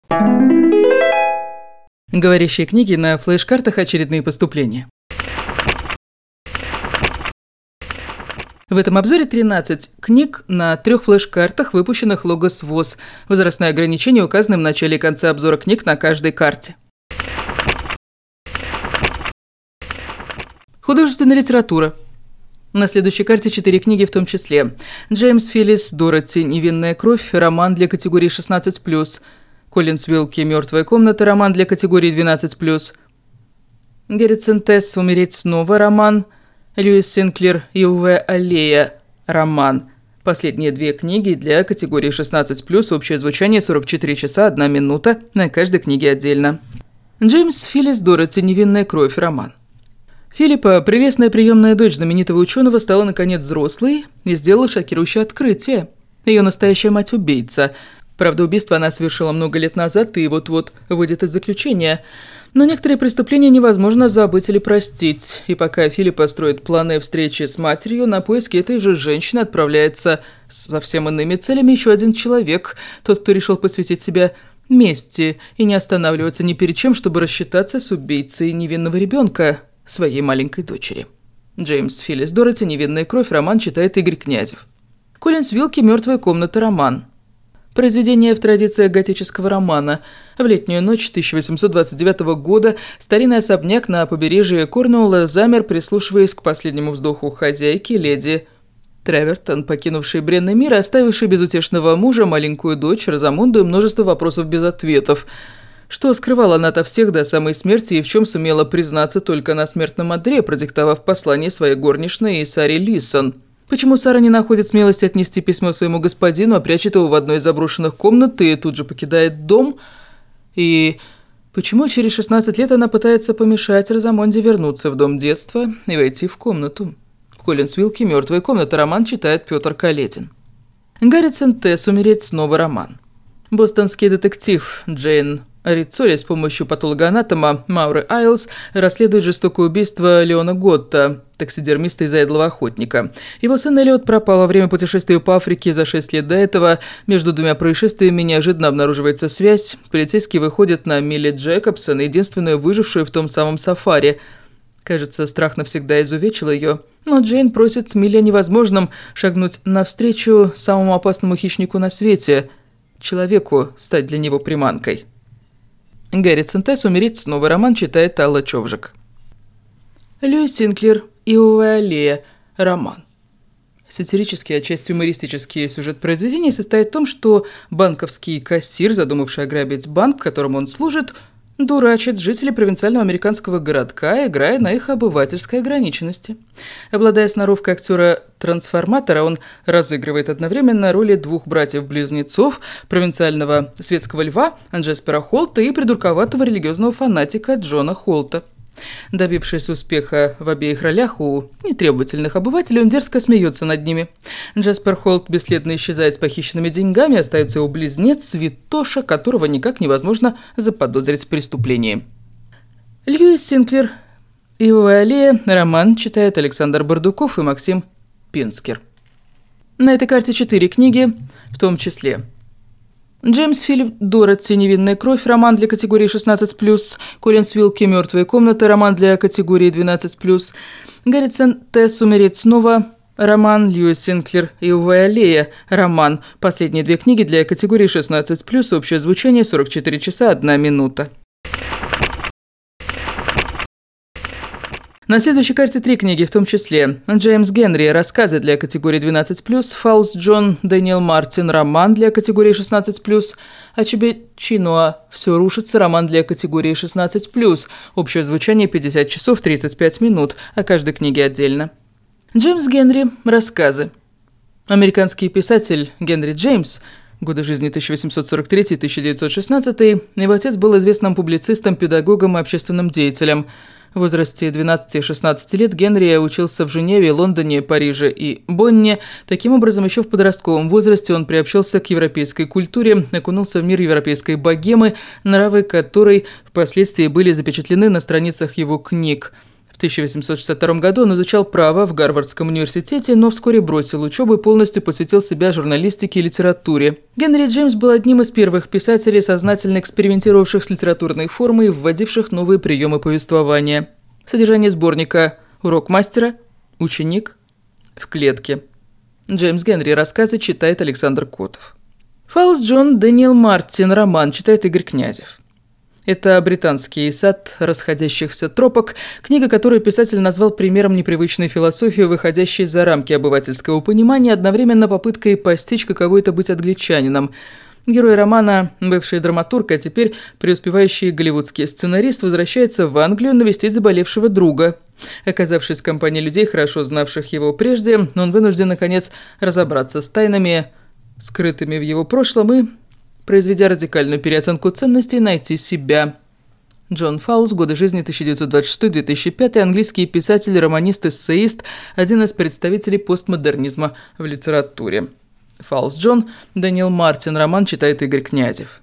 Говорящие книги на флеш-картах «Очередные поступления». В этом обзоре 13 книг на 3 флеш-картах, выпущенных Logos ВОЗ. Возрастное ограничение указано в начале и конце обзора книг на каждой карте. Художественная литература. На следующей карте 4 книги в том числе. Джеймс Филлис «Дороти. Невинная кровь», роман для категории 16+. Коллинз Уилки «Мертвая комната», роман для категории 12+. Гэрритсон Тесс «Умереть снова», роман. Льюис Синклер «Ивовая аллея», роман. Последние 2 книги для категории 16+, общее звучание 44 часа 1 минута, на каждой книге отдельно. Джеймс Филлис «Дороти. Невинная кровь», роман. Филиппа, прелестная приемная дочь знаменитого ученого, стала наконец взрослой и сделала шокирующее открытие. Ее настоящая мать – убийца. Правда, убийство она совершила много лет назад и вот-вот выйдет из заключения. Но некоторые преступления невозможно забыть или простить. И пока Филиппа строит планы встречи с матерью, на поиски этой же женщины отправляется с совсем иными целями еще один человек. Тот, кто решил посвятить себя мести и не останавливаться ни перед чем, чтобы рассчитаться с убийцей невинного ребенка, своей маленькой дочери. Джеймс Филлис «Дороти. Невинная кровь», роман читает Игорь Князев. Коллинз Уилки «Мертвая комната», роман. Произведение в традициях готического романа. В летнюю ночь 1829 года старинный особняк на побережье Корнуолла замер, прислушиваясь к последнему вздоху хозяйки, леди Тревертон, покинувшей бренный мир и оставившей безутешного мужа, маленькую дочь Розамунду и множество вопросов без ответов. Что скрывала она ото всех до самой смерти и в чем сумела признаться только на смертном одре, продиктовав послание своей горничной Саре Лисон? Почему Сара не находит смелости отнести письмо своему господину, а прячет его в одной из заброшенных комнат и тут же покидает дом? И почему через 16 лет она пытается помешать Розамунде вернуться в дом детства и войти в комнату? Коллинз Уилки «Мертвая комната», роман читает Петр Каледин. Гэрритсон Тесс «Умереть снова», роман. Бостонский детектив Джейн Риццоли с помощью патологоанатома Мауры Айлс расследует жестокое убийство Леона Готта, таксидермиста и заядлого охотника. Его сын Эллиот пропал во время путешествия по Африке за 6 лет до этого. Между 2 происшествиями неожиданно обнаруживается связь. Полицейские выходят на Милли Джейкобсон, единственную выжившую в том самом сафари. Кажется, страх навсегда изувечил ее. Но Джейн просит Милли о невозможном шагнуть навстречу самому опасному хищнику на свете – человеку, стать для него приманкой. Гэрритсон Тесс «Умереть снова», роман читает Алла Човжик. Льюис Синклер «Ивовая аллея», роман. Сатирический, отчасти юмористический сюжет произведения состоит в том, что банковский кассир, задумавший ограбить банк, которому он служит, дурачит жителей провинциального американского городка, играя на их обывательской ограниченности. Обладая сноровкой актера-трансформатора, он разыгрывает одновременно роли 2 братьев-близнецов, провинциального светского льва Джаспера Холта и придурковатого религиозного фанатика Джона Холта. Добившись успеха в обеих ролях у нетребовательных обывателей, он дерзко смеется над ними. Джаспер Холт бесследно исчезает с похищенными деньгами, остается его близнец Святоша, которого никак невозможно заподозрить в преступлении. Льюис Синклер «Ивовая аллея», роман читает Александр Бардуков и Максим Пинскер. На этой карте 4 книги, в том числе Джеймс Филлис «Дороти. Невинная кровь», роман для категории 16+, Коллинз Уилки «Мертвая комната», роман для категории 12+, Гэрритсон Тесс «Умереть снова», роман, Льюис Синклер «Ивовая аллея», роман. Последние 2 книги для категории 16+, общее звучание 44 часа 1 минута. На следующей карте 3 книги, в том числе Джеймс Генри «Рассказы» для категории 12+, Фаус Джон Дэниел Мартин «Роман» для категории 16+, Ачебе Чинуа «Все рушится», роман для категории 16+, общее звучание 50 часов 35 минут, о каждой книге отдельно. Джеймс Генри «Рассказы». Американский писатель Генри Джеймс, годы жизни 1843-1916, его отец был известным публицистом, педагогом и общественным деятелем. В возрасте 12-16 лет Генри учился в Женеве, Лондоне, Париже и Бонне. Таким образом, еще в подростковом возрасте он приобщился к европейской культуре, окунулся в мир европейской богемы, нравы которой впоследствии были запечатлены на страницах его книг. В В 1862 году он изучал право в Гарвардском университете, но вскоре бросил учебу и полностью посвятил себя журналистике и литературе. Генри Джеймс был одним из первых писателей, сознательно экспериментировавших с литературной формой и вводивших новые приемы повествования. Содержание сборника «Урок мастера», «Ученик», «В клетке». Джеймс Генри. Рассказы читает Александр Котов. Фаулс Джон Дэниел Мартин. Роман читает Игорь Князев. Это «Британский сад расходящихся тропок», книга, которую писатель назвал примером непривычной философии, выходящей за рамки обывательского понимания, одновременно попыткой постичь, каково это быть англичанином. Герой романа, бывший драматург, а теперь преуспевающий голливудский сценарист, возвращается в Англию навестить заболевшего друга. Оказавшись в компании людей, хорошо знавших его прежде, он вынужден, наконец, разобраться с тайнами, скрытыми в его прошлом, и, произведя радикальную переоценку ценностей, найти себя. Джон Фаулс, годы жизни 1926-2005, английский писатель, романист, эссеист, один из представителей постмодернизма в литературе. Фаулс Джон Дэниел Мартин. Роман читает Игорь Князев.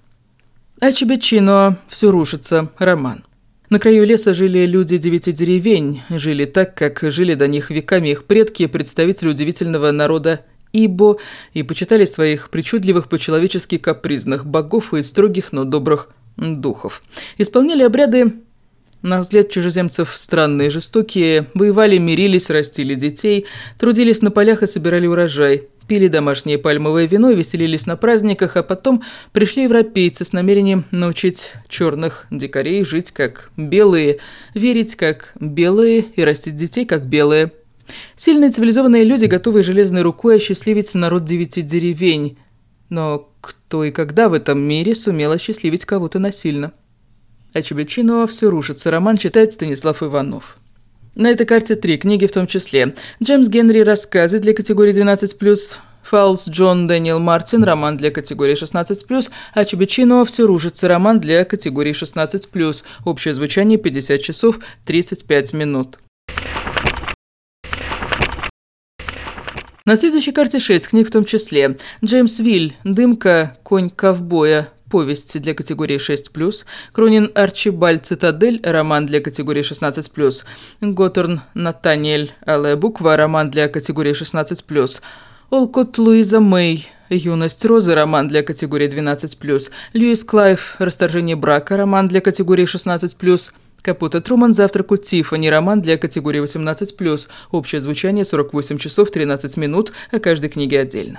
Ачибечино. Все рушится. Роман. На краю леса жили люди 9 деревень. Жили так, как жили до них веками их предки, представители удивительного народа Ибо, и почитали своих причудливых, по-человечески капризных богов и строгих, но добрых духов. Исполняли обряды, на взгляд чужеземцев, странные, жестокие, воевали, мирились, растили детей, трудились на полях и собирали урожай, пили домашнее пальмовое вино и веселились на праздниках, а потом пришли европейцы с намерением научить черных дикарей жить как белые, верить как белые и растить детей как белые. Сильные цивилизованные люди, готовые железной рукой осчастливить народ 9 деревень. Но кто и когда в этом мире сумел осчастливить кого-то насильно? Ачибечино. Все рушится. Роман читает Станислав Иванов. На этой карте 3 книги в том числе. Джеймс Генри. Рассказы для категории 12+. Фаулс Джон Дэниел Мартин. Роман для категории 16+. Ачибечино. Все рушится. Роман для категории 16+. Общее звучание 50 часов 35 минут. На следующей карте 6 книг в том числе. Джеймс Виль. «Дымка. Конь ковбоя». Повесть для категории 6+. Кронин Арчибальд. «Цитадель». Роман для категории 16+. Готорн Натаниэль. «Алая буква». Роман для категории 16+. Олкот Луиза Мэй. «Юность Розы». Роман для категории 12+. Льюис Клайв. «Расторжение брака». Роман для категории 16+. Капуто Труман. «Завтрак у Тиффани». Роман для категории 18+. Общее звучание 48 часов 13 минут, о каждой книге отдельно.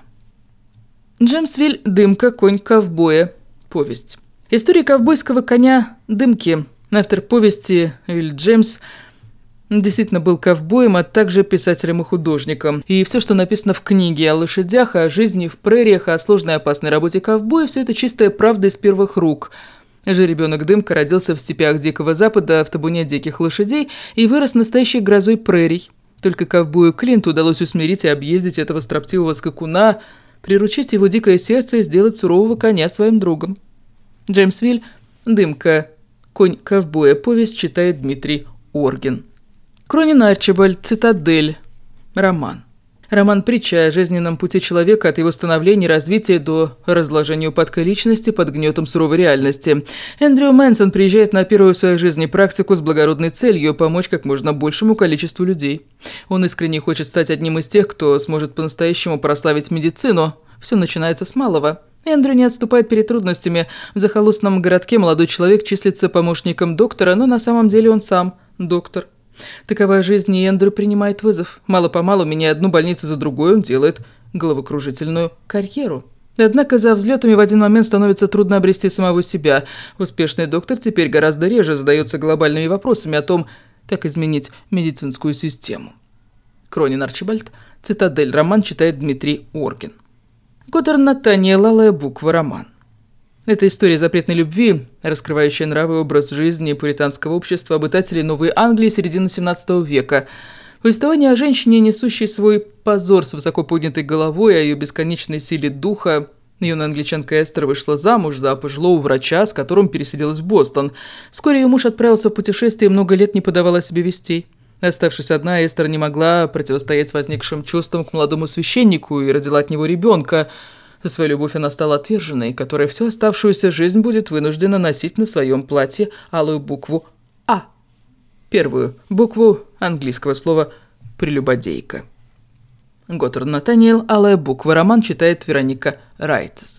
Джеймс Виль. «Дымка. Конь ковбоя». Повесть. История ковбойского коня Дымки. Автор повести Виль Джеймс действительно был ковбоем, а также писателем и художником. И все, что написано в книге о лошадях, о жизни в прериях, о сложной и опасной работе ковбоя, все это чистая правда из первых рук. Жеребенок Дымка родился в степях Дикого Запада в табуне диких лошадей и вырос настоящей грозой прерий. Только ковбою Клинту удалось усмирить и объездить этого строптивого скакуна, приручить его дикое сердце и сделать сурового коня своим другом. Джеймс Виль. «Дымка. Конь ковбоя». Повесть читает Дмитрий Оргин. Кронин Арчибальд. «Цитадель». Роман. Роман-притча о жизненном пути человека от его становления и развития до разложения упадка личности под гнетом суровой реальности. Эндрю Мэнсон приезжает на первую в своей жизни практику с благородной целью помочь как можно большему количеству людей. Он искренне хочет стать одним из тех, кто сможет по-настоящему прославить медицину. Все начинается с малого. Эндрю не отступает перед трудностями. В захолустном городке молодой человек числится помощником доктора, но на самом деле он сам доктор. Такова жизнь, и Эндрю принимает вызов. Мало-помалу, меняя одну больницу за другой, он делает головокружительную карьеру. Однако за взлетами в один момент становится трудно обрести самого себя. Успешный доктор теперь гораздо реже задается глобальными вопросами о том, как изменить медицинскую систему. Кронин Арчибальд. «Цитадель». Роман читает Дмитрий Оргин. Готорн Натаниэль. «Алая буква». Роман. Это история запретной любви, раскрывающая нравы и образ жизни пуританского общества обитателей Новой Англии середины XVII века. Повествование о женщине, несущей свой позор с высоко поднятой головой, о ее бесконечной силе духа. Юная англичанка Эстер вышла замуж за пожилого врача, с которым переселилась в Бостон. Вскоре ее муж отправился в путешествие и много лет не подавал о себе вестей. Оставшись одна, Эстер не могла противостоять возникшим чувствам к молодому священнику и родила от него ребенка. За свою любовь она стала отверженной, которая всю оставшуюся жизнь будет вынуждена носить на своем платье алую букву «А». первую букву английского слова «прелюбодейка». Готтер Натаниэл, «Алая буква». Роман читает Вероника Райтес.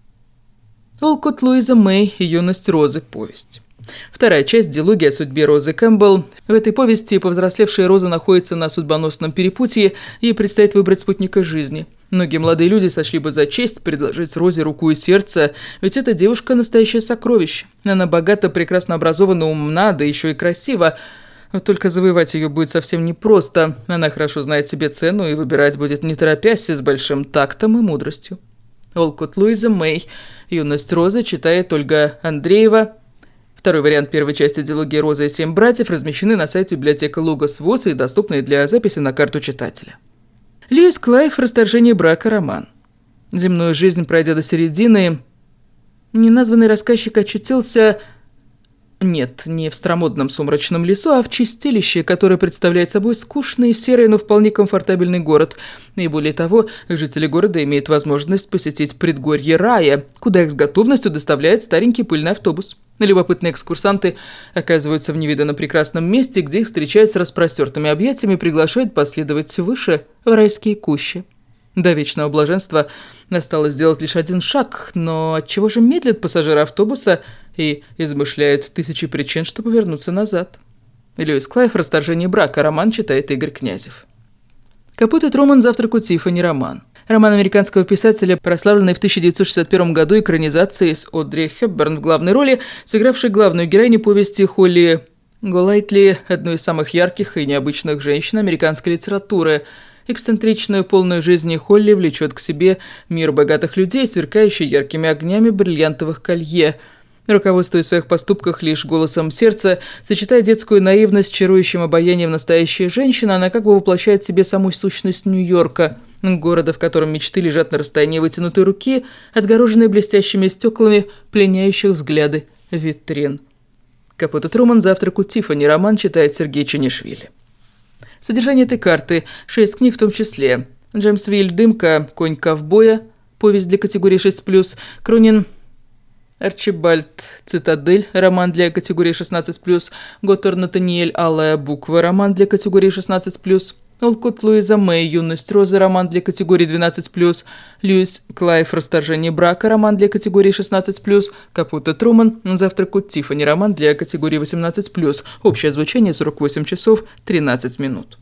Олкотт Луиза Мэй, «Юность Розы», повесть. Вторая часть диалоги о судьбе Розы Кэмпбелл. В этой повести повзрослевшая Роза находится на судьбоносном перепутье, ей предстоит выбрать спутника жизни. Многие молодые люди сочли бы за честь предложить Розе руку и сердце, ведь эта девушка – настоящее сокровище. Она богата, прекрасно образована, умна, да еще и красива. Вот только завоевать ее будет совсем непросто. Она хорошо знает себе цену и выбирать будет не торопясь, с большим тактом и мудростью. Олкотт Луиза Мэй, «Юность Розы» читает Ольга Андреева. Второй вариант первой части диалогии «Роза и 7 братьев» размещены на сайте библиотеки Логос ВОС и доступны для записи на карту читателя. Льюис Клайв, «Расторжение брака», роман. Земную жизнь пройдя до середины, неназванный рассказчик очутился... Нет, не в старомодном сумрачном лесу, а в чистилище, которое представляет собой скучный, серый, но вполне комфортабельный город. И более того, жители города имеют возможность посетить предгорье рая, куда их с готовностью доставляет старенький пыльный автобус. Любопытные экскурсанты оказываются в невиданно прекрасном месте, где их встречают с распростертыми объятиями и приглашают последовать выше в райские кущи. До вечного блаженства осталось сделать лишь один шаг, но отчего же медлят пассажиры автобуса и измышляют тысячи причин, чтобы вернуться назад? Льюис Клайв, «Расторжение брака», роман читает Игорь Князев. Капут и Труман, «Завтрак у Тиффани», роман. Роман американского писателя, прославленный в 1961 году экранизацией с Одри Хепберн в главной роли, сыгравшей главную героиню повести Холли Голайтли, одну из самых ярких и необычных женщин американской литературы. Эксцентричную, полную жизни Холли влечет к себе мир богатых людей, сверкающий яркими огнями бриллиантовых колье. Руководствуясь в своих поступках лишь голосом сердца, сочетая детскую наивность с чарующим обаянием настоящей женщины, она как бы воплощает в себе саму сущность Нью-Йорка, города, в котором мечты лежат на расстоянии вытянутой руки, отгороженные блестящими стеклами, пленяющих взгляды витрин. Капут и Труман, «Завтрак у Тиффани», роман читает Сергей Чанишвили. Содержание этой карты – 6 книг в том числе. Джеймс Виль, «Дымка», «Конь ковбоя», повесть для категории 6+, Кронин, Арчибальд, «Цитадель», роман для категории 16+, Готтер Натаниэль, «Алая буква», роман для категории 16+, Олкотт Луиза Мэй, «Юность Розы», роман для категории 12+, Льюис Клайв, «Расторжение брака», роман для категории 16+, Капут и Труман, «Завтрак у Тиффани», роман для категории 18+, общее звучание 48 часов 13 минут.